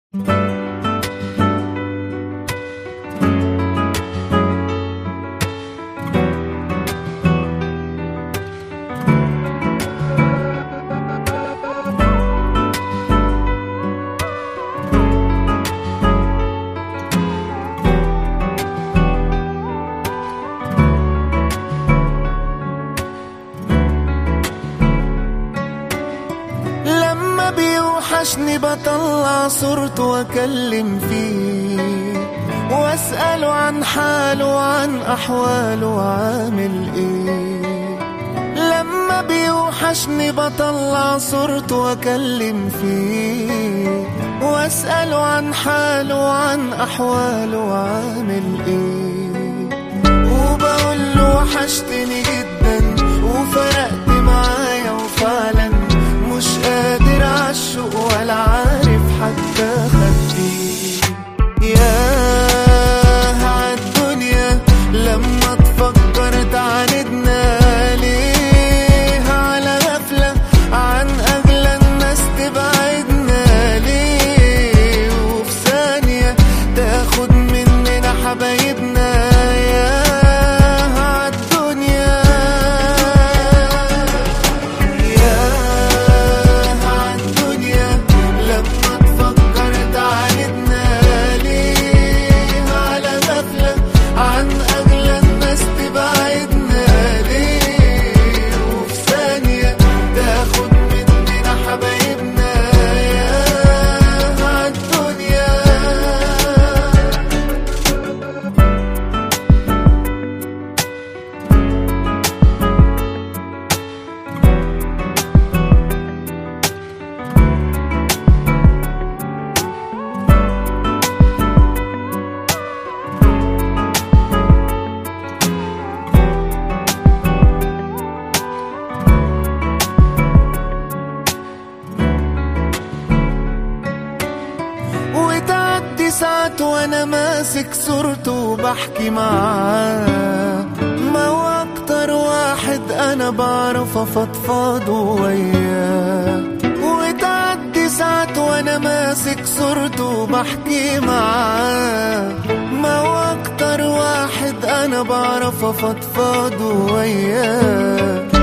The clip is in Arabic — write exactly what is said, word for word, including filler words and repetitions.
بيوحشني بطلع صورته واكلم فيه واسأله عن حاله وعن احواله وعامل ايه. لما بيوحشني بطلع صورته واكلم فيه واسأله عن حاله وعن احواله وعامل ايه. وبقول له وحشتني جدا وفرقت معايا وفعلا مش قادر عالشوق ولا عارف حتى اخبيه. ياه عالدنيا لما تفكر تعاندنا ليه على غفلة عن اغلى الناس تبعدنا ليه وفي ثانية تاخد مننا حبايبنا. ياه عالدنيا عن أغلى الناس تبعدنا ليه وفي ثانية تاخد مننا حبايبنا. ياه عالدنيا وتعدي ساعات وانا ماسك صورته وبحكي معاه. ما هو اكتر واحد انا بعرف افضفض وياه. وتعدي ساعات وانا ماسك صورته وبحكي معاه. ما هو اكتر واحد انا بعرف افضفض وياه.